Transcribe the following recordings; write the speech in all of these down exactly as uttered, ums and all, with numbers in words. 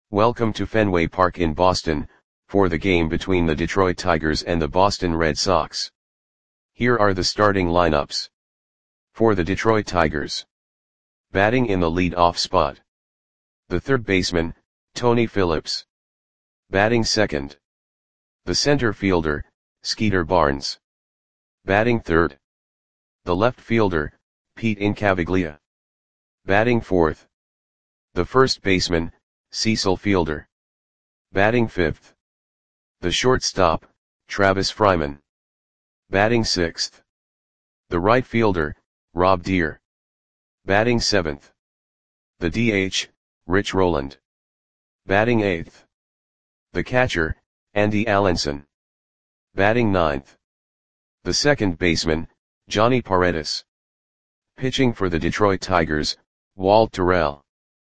Welcome to Fenway Park in Boston, for the game between the Detroit Tigers and the Boston Red Sox. Here are the starting lineups. For the Detroit Tigers. Batting in the lead-off spot. The third baseman, Tony Phillips. Batting second. The center fielder, Skeeter Barnes. Batting third. The left fielder, Pete Incaviglia. Batting fourth. The first baseman, Cecil Fielder. Batting fifth. The shortstop, Travis Fryman. Batting sixth. The right fielder, Rob Deer. Batting seventh. The D H, Rich Rowland. Batting eighth. The catcher, Andy Allenson. Batting ninth. The second baseman, Johnny Paredes. Pitching for the Detroit Tigers, Walt Terrell.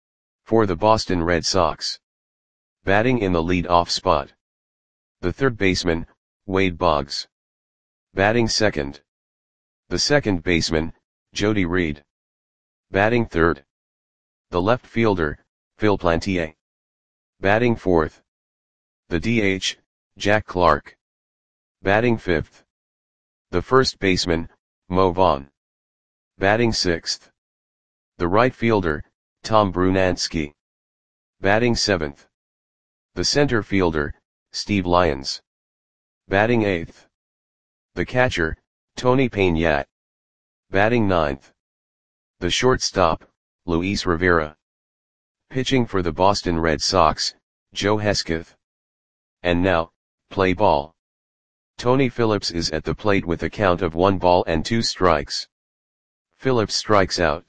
For the Boston Red Sox. Batting in the lead-off spot. The third baseman, Wade Boggs. Batting second. The second baseman, Jody Reed. Batting third. The left fielder, Phil Plantier. Batting fourth. The D H, Jack Clark. Batting fifth. The first baseman, Mo Vaughn. Batting sixth. The right fielder, Tom Brunansky. Batting seventh. The center fielder, Steve Lyons. Batting eighth. The catcher, Tony Peña. Batting ninth. The shortstop, Luis Rivera. Pitching for the Boston Red Sox, Joe Hesketh. And now, play ball. Tony Phillips is at the plate with a count of one ball and two strikes. Phillips strikes out.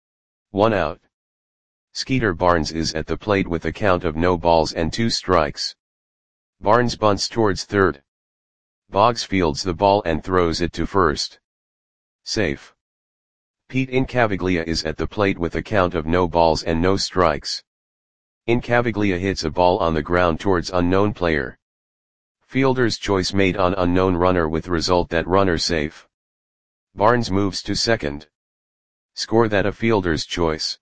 One out. Skeeter Barnes is at the plate with a count of no balls and two strikes. Barnes bunts towards third. Boggs fields the ball and throws it to first. Safe. Pete Incaviglia is at the plate with a count of no balls and no strikes. Incaviglia hits a ball on the ground towards unknown player. Fielder's choice made on unknown runner with result that runner safe. Barnes moves to second. Score that a fielder's choice.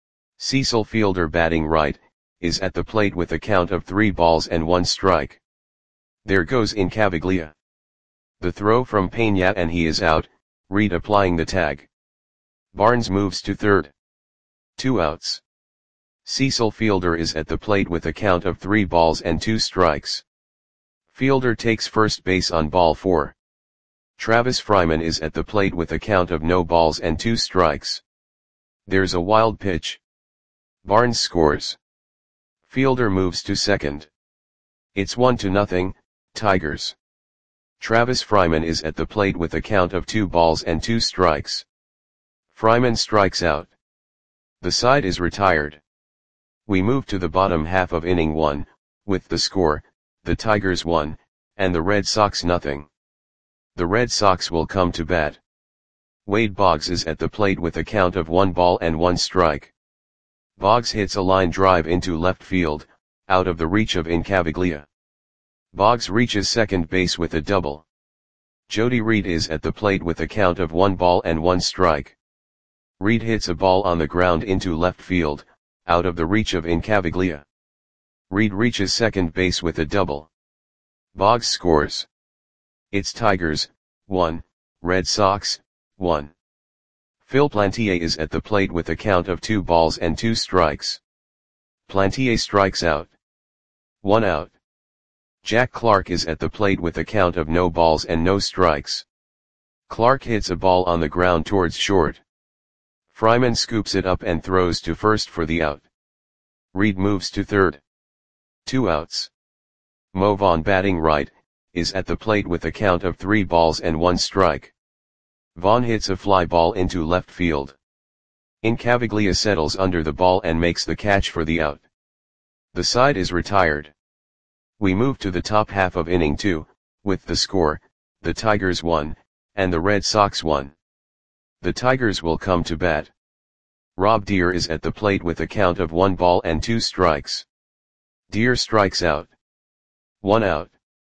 Cecil Fielder batting right, is at the plate with a count of three balls and one strike. There goes Incaviglia. The throw from Peña and he is out, Reed applying the tag. Barnes moves to third. Two outs. Cecil Fielder is at the plate with a count of three balls and two strikes. Fielder takes first base on ball four. Travis Fryman is at the plate with a count of no balls and two strikes. There's a wild pitch. Barnes scores. Fielder moves to second. It's one to nothing, Tigers. Travis Fryman is at the plate with a count of two balls and two strikes. Fryman strikes out. The side is retired. We move to the bottom half of inning one, with the score, the Tigers one, and the Red Sox nothing. The Red Sox will come to bat. Wade Boggs is at the plate with a count of one ball and one strike. Boggs hits a line drive into left field, out of the reach of Incaviglia. Boggs reaches second base with a double. Jody Reed is at the plate with a count of one ball and one strike. Reed hits a ball on the ground into left field, out of the reach of Incaviglia. Reed reaches second base with a double. Boggs scores. It's Tigers, one, Red Sox, one. Phil Plantier is at the plate with a count of two balls and two strikes. Plantier strikes out. One out. Jack Clark is at the plate with a count of no balls and no strikes. Clark hits a ball on the ground towards short. Fryman scoops it up and throws to first for the out. Reed moves to third. Two outs. Mo Vaughn batting right, is at the plate with a count of three balls and one strike. Vaughn hits a fly ball into left field. Incaviglia settles under the ball and makes the catch for the out. The side is retired. We move to the top half of inning two, with the score, the Tigers one, and the Red Sox one. The Tigers will come to bat. Rob Deer is at the plate with a count of one ball and two strikes. Deer strikes out. One out.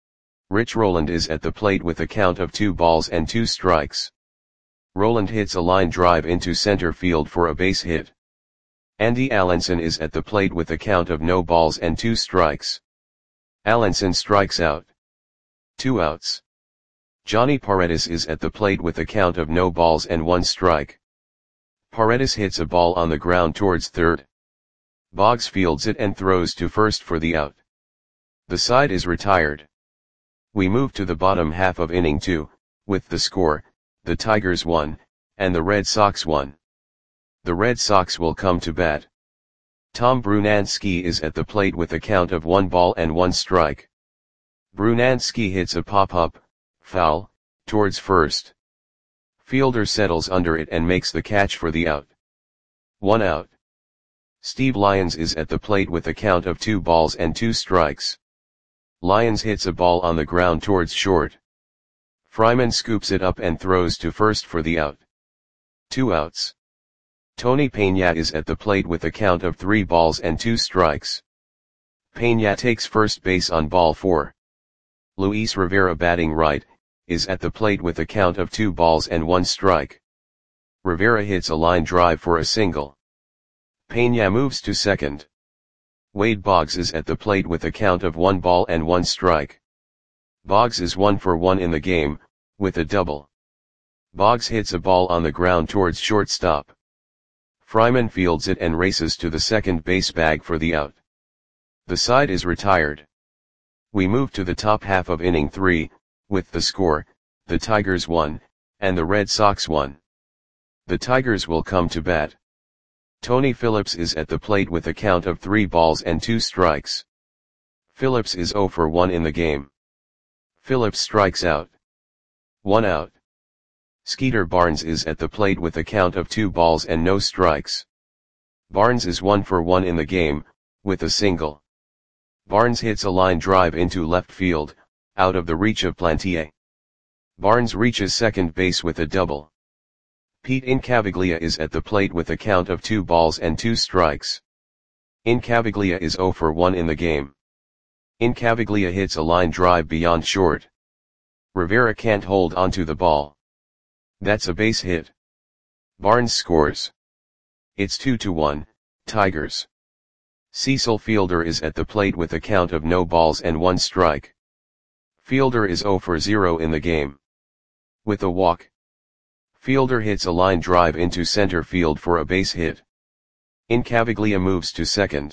Rich Rowland is at the plate with a count of two balls and two strikes. Rowland hits a line drive into center field for a base hit. Andy Allenson is at the plate with a count of no balls and two strikes. Allenson strikes out. Two outs. Johnny Paredes is at the plate with a count of no balls and one strike. Paredes hits a ball on the ground towards third. Boggs fields it and throws to first for the out. The side is retired. We move to the bottom half of inning two, with the score, the Tigers won, and the Red Sox won. The Red Sox will come to bat. Tom Brunansky is at the plate with a count of one ball and one strike. Brunansky hits a pop-up, foul, towards first. Fielder settles under it and makes the catch for the out. One out. Steve Lyons is at the plate with a count of two balls and two strikes. Lyons hits a ball on the ground towards short. Fryman scoops it up and throws to first for the out. Two outs. Tony Peña is at the plate with a count of three balls and two strikes. Peña takes first base on ball four. Luis Rivera, batting right, is at the plate with a count of two balls and one strike. Rivera hits a line drive for a single. Peña moves to second. Wade Boggs is at the plate with a count of one ball and one strike. Boggs is one for one in the game, with a double. Boggs hits a ball on the ground towards shortstop. Fryman fields it and races to the second base bag for the out. The side is retired. We move to the top half of inning three, with the score, the Tigers won, and the Red Sox won. The Tigers will come to bat. Tony Phillips is at the plate with a count of three balls and two strikes. Phillips is oh for one in the game. Phillips strikes out. One out. Skeeter Barnes is at the plate with a count of two balls and no strikes. Barnes is one for one in the game, with a single. Barnes hits a line drive into left field, out of the reach of Plantier. Barnes reaches second base with a double. Pete Incaviglia is at the plate with a count of two balls and two strikes. Incaviglia is oh for one in the game. Incaviglia hits a line drive beyond short. Rivera can't hold onto the ball. That's a base hit. Barnes scores. It's two to one, Tigers. Cecil Fielder is at the plate with a count of no balls and one strike. Fielder is oh for zero in the game. With a walk. Fielder hits a line drive into center field for a base hit. Incaviglia moves to second.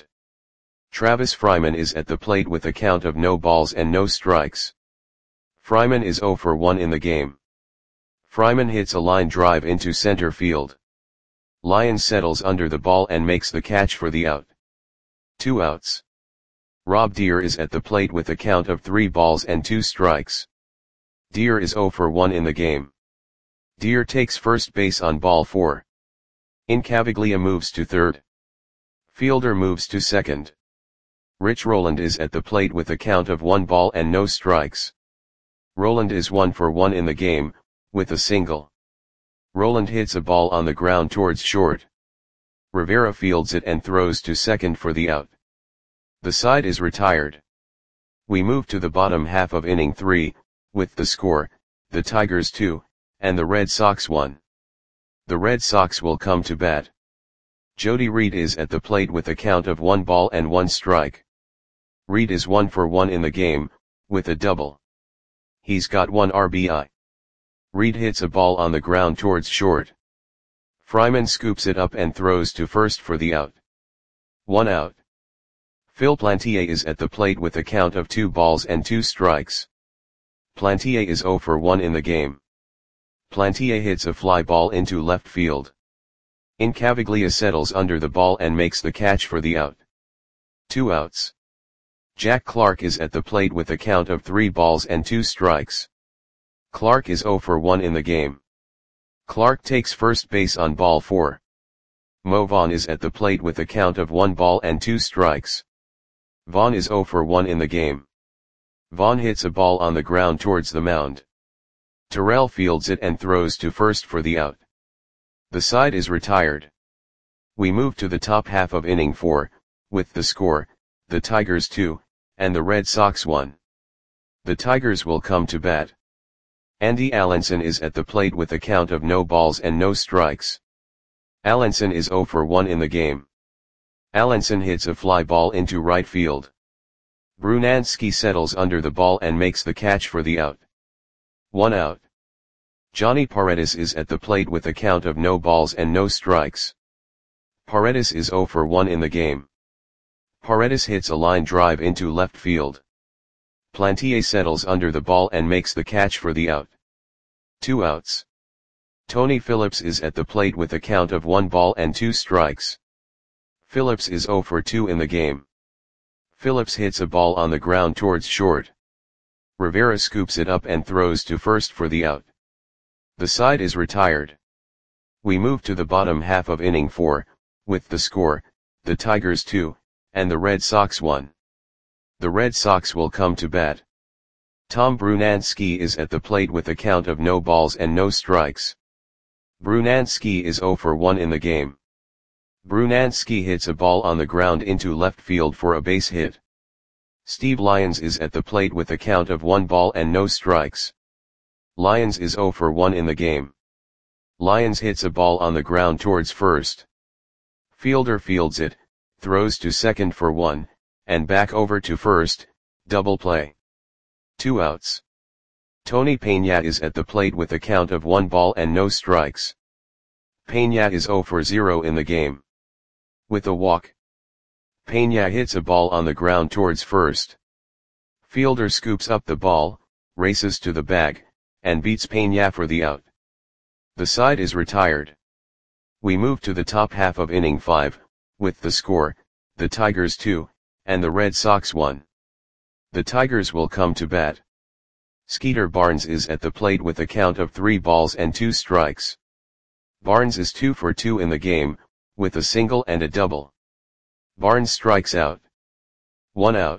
Travis Fryman is at the plate with a count of no balls and no strikes. Fryman is oh for one in the game. Fryman hits a line drive into center field. Lyons settles under the ball and makes the catch for the out. Two outs. Rob Deer is at the plate with a count of three balls and two strikes. Deer is oh for one in the game. Deer takes first base on ball four. Incaviglia moves to third. Fielder moves to second. Rich Rowland is at the plate with a count of one ball and no strikes. Rowland is one for one in the game, with a single. Rowland hits a ball on the ground towards short. Rivera fields it and throws to second for the out. The side is retired. We move to the bottom half of inning three, with the score, the Tigers two, and the Red Sox one. The Red Sox will come to bat. Jody Reed is at the plate with a count of one ball and one strike. Reed is one for one in the game, with a double. He's got one R B I. Reed hits a ball on the ground towards short. Fryman scoops it up and throws to first for the out. One out. Phil Plantier is at the plate with a count of two balls and two strikes. Plantier is oh for one in the game. Plantier hits a fly ball into left field. Incaviglia settles under the ball and makes the catch for the out. Two outs. Jack Clark is at the plate with a count of three balls and two strikes. Clark is oh for one in the game. Clark takes first base on ball four. Mo Vaughn is at the plate with a count of one ball and two strikes. Vaughn is oh for one in the game. Vaughn hits a ball on the ground towards the mound. Terrell fields it and throws to first for the out. The side is retired. We move to the top half of inning four, with the score, the Tigers two, and the Red Sox one. The Tigers will come to bat. Andy Allenson is at the plate with a count of no balls and no strikes. Allenson is oh for one in the game. Allenson hits a fly ball into right field. Brunansky settles under the ball and makes the catch for the out. One out. Johnny Paredes is at the plate with a count of no balls and no strikes. Paredes is zero for one in the game. Paredes hits a line drive into left field. Plantier settles under the ball and makes the catch for the out. Two outs. Tony Phillips is at the plate with a count of one ball and two strikes. Phillips is zero for two in the game. Phillips hits a ball on the ground towards short. Rivera scoops it up and throws to first for the out. The side is retired. We move to the bottom half of inning four, with the score, the Tigers two, and the Red Sox one. The Red Sox will come to bat. Tom Brunansky is at the plate with a count of no balls and no strikes. Brunansky is zero for one in the game. Brunansky hits a ball on the ground into left field for a base hit. Steve Lyons is at the plate with a count of one ball and no strikes. Lyons is zero for one in the game. Lyons hits a ball on the ground towards first. Fielder fields it, throws to second for one, and back over to first, double play. Two outs. Tony Peña is at the plate with a count of one ball and no strikes. Peña is zero for zero in the game. With a walk, Peña hits a ball on the ground towards first. Fielder scoops up the ball, races to the bag, and beats Peña for the out. The side is retired. We move to the top half of inning five, with the score, the Tigers two, and the Red Sox one. The Tigers will come to bat. Skeeter Barnes is at the plate with a count of three balls and two strikes. Barnes is two for two in the game, with a single and a double. Barnes strikes out. One out.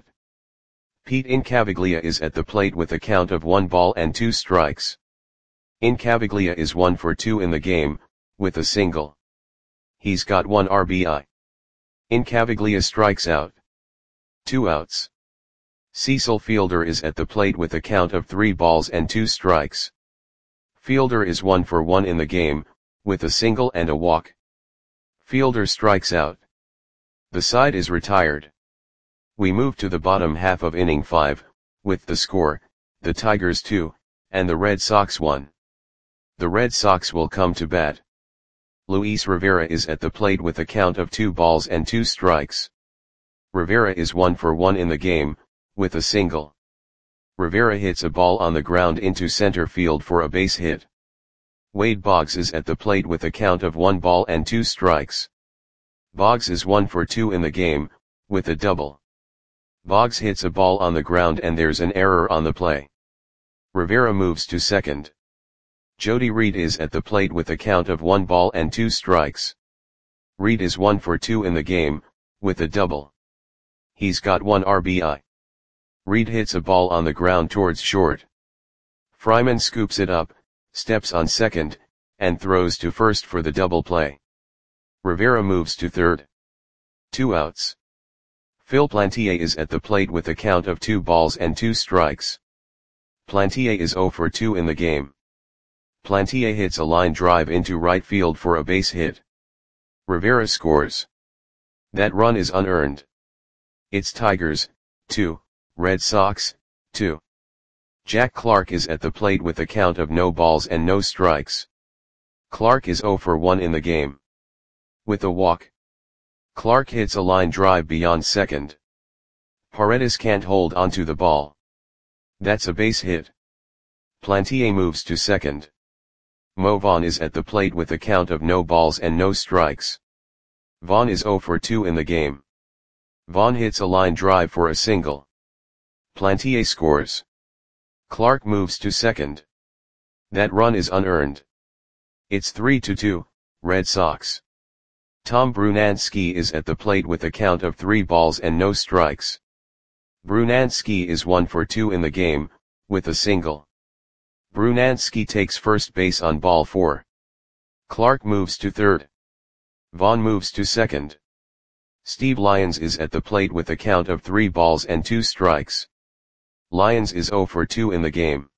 Pete Incaviglia is at the plate with a count of one ball and two strikes. Incaviglia is one for two in the game, with a single. He's got one R B I. Incaviglia strikes out. Two outs. Cecil Fielder is at the plate with a count of three balls and two strikes. Fielder is one for one in the game, with a single and a walk. Fielder strikes out. The side is retired. We move to the bottom half of inning five, with the score, the Tigers two, and the Red Sox one. The Red Sox will come to bat. Luis Rivera is at the plate with a count of two balls and two strikes. Rivera is one for one in the game, with a single. Rivera hits a ball on the ground into center field for a base hit. Wade Boggs is at the plate with a count of one ball and two strikes. Boggs is one for two in the game, with a double. Boggs hits a ball on the ground and there's an error on the play. Rivera moves to second. Jody Reed is at the plate with a count of one ball and two strikes. Reed is one for two in the game, with a double. He's got one R B I. Reed hits a ball on the ground towards short. Fryman scoops it up, steps on second, and throws to first for the double play. Rivera moves to third. Two outs. Phil Plantier is at the plate with a count of two balls and two strikes. Plantier is zero for two in the game. Plantier hits a line drive into right field for a base hit. Rivera scores. That run is unearned. It's Tigers, two, Red Sox, two. Jack Clark is at the plate with a count of no balls and no strikes. Clark is zero for one in the game. With a walk, Clark hits a line drive beyond second. Paredes can't hold onto the ball. That's a base hit. Plantier moves to second. Mo Vaughn is at the plate with a count of no balls and no strikes. Vaughn is zero for two in the game. Vaughn hits a line drive for a single. Plantier scores. Clark moves to second. That run is unearned. It's three to two, Red Sox. Tom Brunansky is at the plate with a count of three balls and no strikes. Brunansky is one for two in the game, with a single. Brunansky takes first base on ball four. Clark moves to third. Vaughn moves to second. Steve Lyons is at the plate with a count of three balls and two strikes. Lyons is zero for two in the game.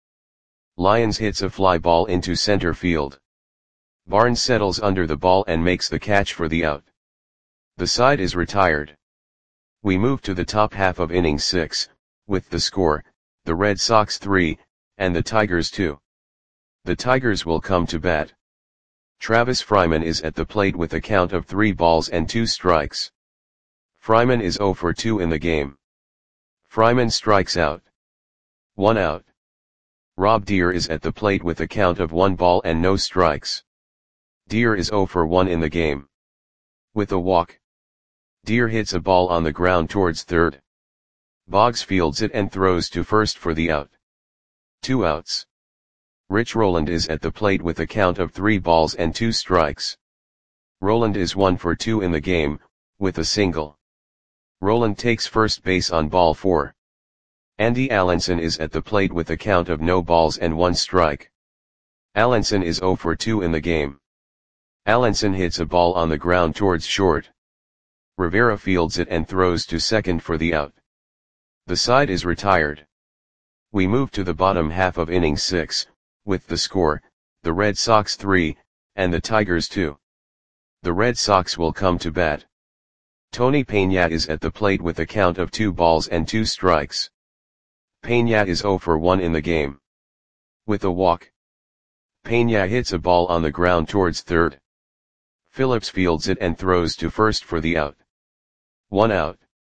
Lyons hits a fly ball into center field. Barnes settles under the ball and makes the catch for the out. The side is retired. We move to the top half of inning six, with the score, the Red Sox three, and the Tigers two. The Tigers will come to bat. Travis Fryman is at the plate with a count of three balls and two strikes. Fryman is oh for two in the game. Fryman strikes out. One out. Rob Deer is at the plate with a count of one ball and no strikes. Deer is oh for one in the game. With a walk. Deer hits a ball on the ground towards third. Boggs fields it and throws to first for the out. Two outs. Rich Rowland is at the plate with a count of three balls and two strikes. Rowland is one for two in the game, with a single. Rowland takes first base on ball four. Andy Allenson is at the plate with a count of no balls and one strike. Allenson is oh for two in the game. Allenson hits a ball on the ground towards short. Rivera fields it and throws to second for the out. The side is retired. We move to the bottom half of inning six, with the score, the Red Sox three, and the Tigers two. The Red Sox will come to bat. Tony Peña is at the plate with a count of two balls and two strikes. Peña is oh for one in the game. With a walk. Peña hits a ball on the ground towards third. Phillips fields it and throws to first for the out. One out.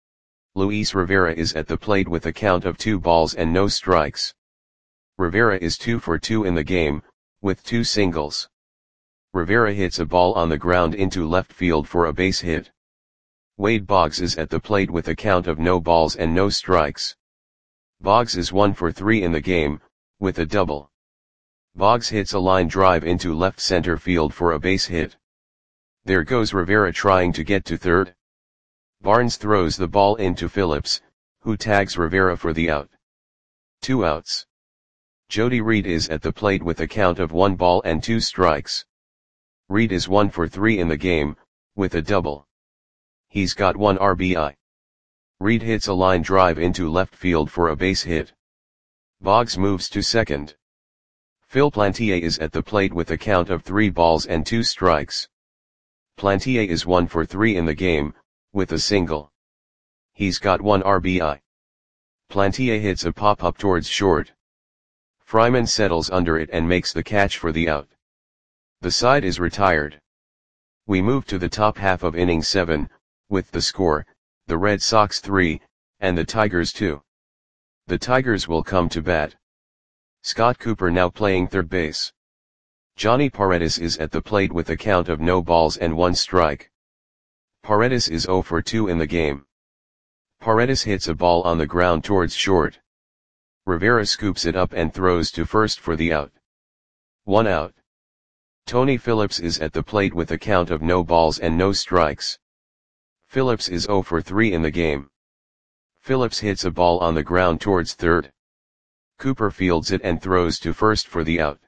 Luis Rivera is at the plate with a count of two balls and no strikes. Rivera is two for two in the game, with two singles. Rivera hits a ball on the ground into left field for a base hit. Wade Boggs is at the plate with a count of no balls and no strikes. Boggs is one for three in the game, with a double. Boggs hits a line drive into left center field for a base hit. There goes Rivera trying to get to third. Barnes throws the ball into Phillips, who tags Rivera for the out. Two outs. Jody Reed is at the plate with a count of one ball and two strikes. Reed is one for three in the game, with a double. He's got one R B I. Reed hits a line drive into left field for a base hit. Boggs moves to second. Phil Plantier is at the plate with a count of three balls and two strikes. Plantier is one for three in the game, with a single. He's got one R B I. Plantier hits a pop-up towards short. Fryman settles under it and makes the catch for the out. The side is retired. We move to the top half of inning seven, with the score, the Red Sox three, and the Tigers two. The Tigers will come to bat. Scott Cooper now playing third base. Johnny Paredes is at the plate with a count of no balls and one strike. Paredes is oh for two in the game. Paredes hits a ball on the ground towards short. Rivera scoops it up and throws to first for the out. One out. Tony Phillips is at the plate with a count of no balls and no strikes. Phillips is oh for three in the game. Phillips hits a ball on the ground towards third. Cooper fields it and throws to first for the out.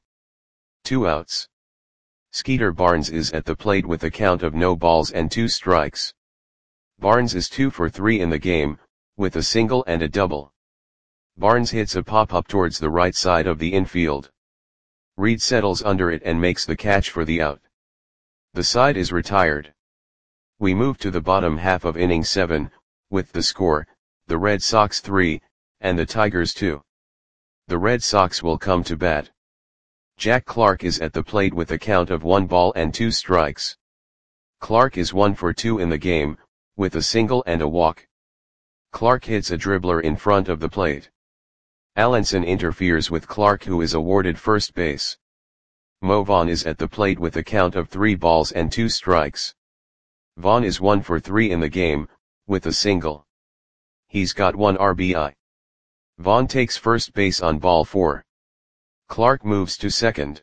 Two outs. Skeeter Barnes is at the plate with a count of no balls and two strikes. Barnes is two for three in the game, with a single and a double. Barnes hits a pop-up towards the right side of the infield. Reed settles under it and makes the catch for the out. The side is retired. We move to the bottom half of inning seven, with the score, the Red Sox three, and the Tigers two. The Red Sox will come to bat. Jack Clark is at the plate with a count of one ball and two strikes. Clark is one for two in the game, with a single and a walk. Clark hits a dribbler in front of the plate. Allenson interferes with Clark, who is awarded first base. Mo Vaughn is at the plate with a count of three balls and two strikes. Vaughn is one for three in the game, with a single. He's got one R B I. Vaughn takes first base on ball four. Clark moves to second.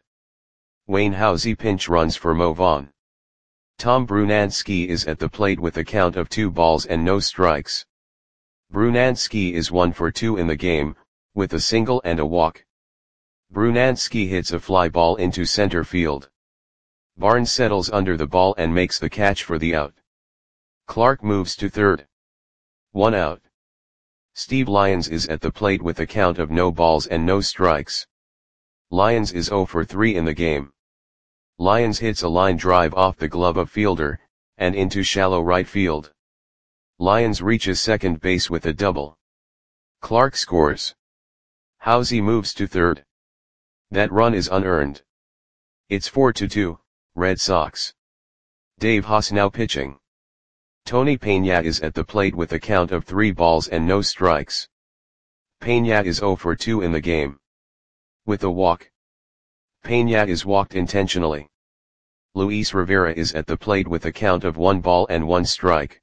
Wayne Housey pinch runs for Mo Vaughn. Tom Brunansky is at the plate with a count of two balls and no strikes. Brunansky is one for two in the game, with a single and a walk. Brunansky hits a fly ball into center field. Barnes settles under the ball and makes the catch for the out. Clark moves to third. One out. Steve Lyons is at the plate with a count of no balls and no strikes. Lyons is oh for three in the game. Lyons hits a line drive off the glove of fielder, and into shallow right field. Lyons reaches second base with a double. Clark scores. Housey moves to third. That run is unearned. It's four to two, Red Sox. Dave Haas now pitching. Tony Peña is at the plate with a count of three balls and no strikes. Peña is zero for two in the game. With a walk. Peña is walked intentionally. Luis Rivera is at the plate with a count of one ball and one strike.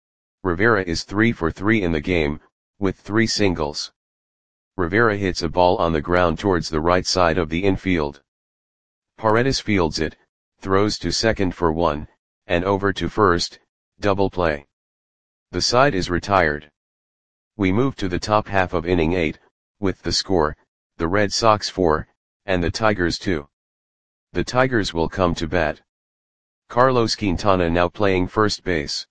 Rivera is three for three in the game, with three singles. Rivera hits a ball on the ground towards the right side of the infield. Paredes fields it, throws to second for one, and over to first, double play. The side is retired. We move to the top half of inning eight, with the score, the Red Sox four, and the Tigers two. The Tigers will come to bat. Carlos Quintana now playing first base.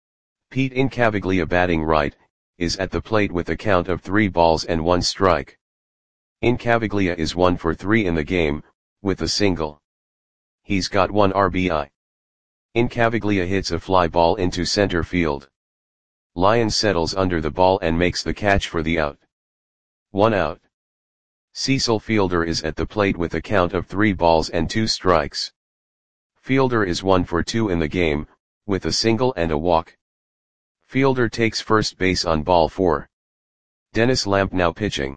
Pete Incaviglia batting right, is at the plate with a count of three balls and one strike. Incaviglia is one for three in the game, with a single. He's got one R B I. Incaviglia hits a fly ball into center field. Lyons settles under the ball and makes the catch for the out. One out. Cecil Fielder is at the plate with a count of three balls and two strikes. Fielder is one for two in the game, with a single and a walk. Fielder takes first base on ball four. Dennis Lamp now pitching.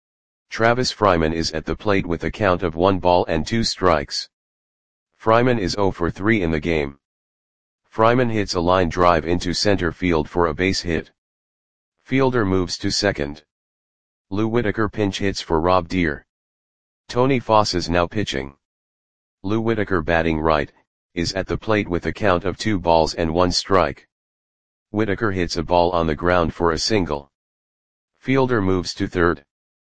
Travis Fryman is at the plate with a count of one ball and two strikes. Fryman is zero for three in the game. Fryman hits a line drive into center field for a base hit. Fielder moves to second. Lou Whitaker pinch hits for Rob Deere. Tony Foss is now pitching. Lou Whitaker batting right, is at the plate with a count of two balls and one strike. Whitaker hits a ball on the ground for a single. Fielder moves to third.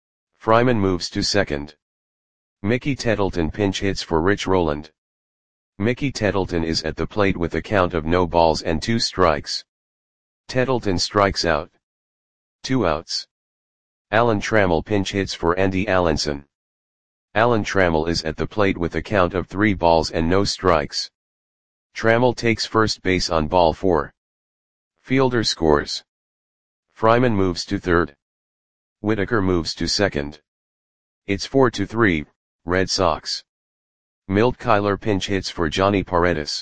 Fryman moves to second. Mickey Tettleton pinch hits for Rich Rowland. Mickey Tettleton is at the plate with a count of no balls and two strikes. Tettleton strikes out. Two outs. Alan Trammell pinch hits for Andy Allenson. Alan Trammell is at the plate with a count of three balls and no strikes. Trammell takes first base on ball four. Fielder scores. Fryman moves to third. Whitaker moves to second. It's four to three, Red Sox. Milt Kyler pinch hits for Johnny Paredes.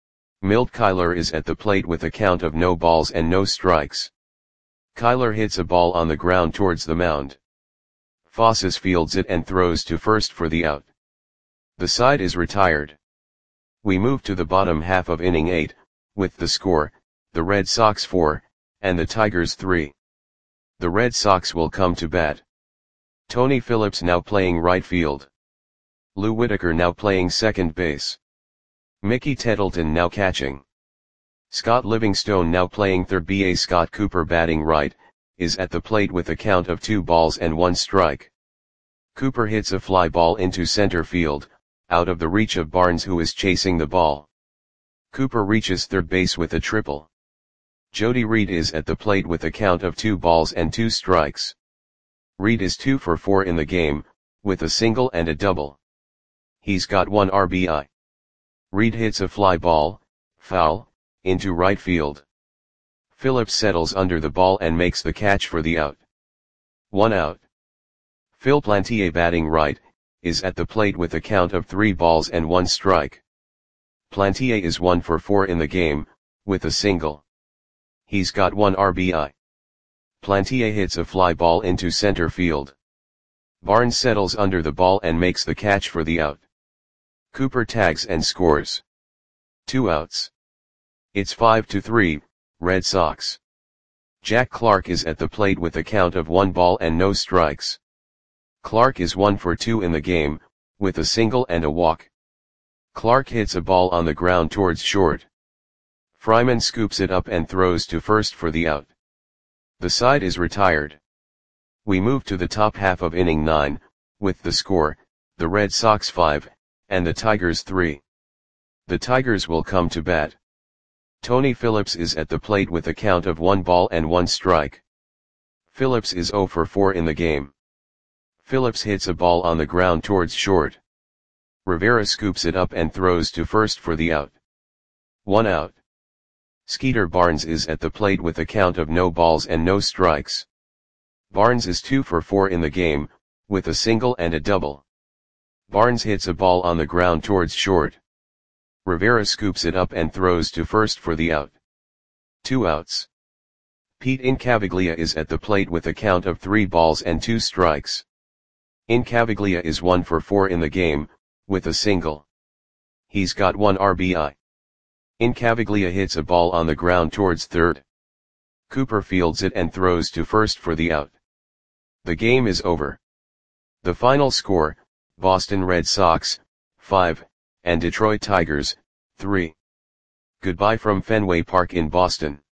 Milt Kyler is at the plate with a count of no balls and no strikes. Kyler hits a ball on the ground towards the mound. Foss fields it and throws to first for the out. The side is retired. We move to the bottom half of inning eight, with the score, the Red Sox four, and the Tigers three. The Red Sox will come to bat. Tony Phillips now playing right field. Lou Whitaker now playing second base. Mickey Tettleton now catching. Scott Livingstone now playing third base. Scott Cooper batting right, is at the plate with a count of two balls and one strike. Cooper hits a fly ball into center field, out of the reach of Barnes, who is chasing the ball. Cooper reaches third base with a triple. Jody Reed is at the plate with a count of two balls and two strikes. Reed is two for four in the game, with a single and a double. He's got one R B I. Reed hits a fly ball, foul, into right field. Phillips settles under the ball and makes the catch for the out. One out. Phil Plantier batting right, is at the plate with a count of three balls and one strike. Plantier is one for four in the game, with a single. He's got one R B I. Plantier hits a fly ball into center field. Barnes settles under the ball and makes the catch for the out. Cooper tags and scores. Two outs. It's five to three, Red Sox. Jack Clark is at the plate with a count of one ball and no strikes. Clark is one for two in the game, with a single and a walk. Clark hits a ball on the ground towards short. Fryman scoops it up and throws to first for the out. The side is retired. We move to the top half of inning nine, with the score, the Red Sox five, and the Tigers three. The Tigers will come to bat. Tony Phillips is at the plate with a count of one ball and one strike. Phillips is zero for four in the game. Phillips hits a ball on the ground towards short. Rivera scoops it up and throws to first for the out. One out. Skeeter Barnes is at the plate with a count of no balls and no strikes. Barnes is two for four in the game, with a single and a double. Barnes hits a ball on the ground towards short. Rivera scoops it up and throws to first for the out. Two outs. Pete Incaviglia is at the plate with a count of three balls and two strikes. Incaviglia is one for four in the game, with a single. He's got one R B I. Incaviglia hits a ball on the ground towards third. Cooper fields it and throws to first for the out. The game is over. The final score, Boston Red Sox, five, and Detroit Tigers, three. Goodbye from Fenway Park in Boston.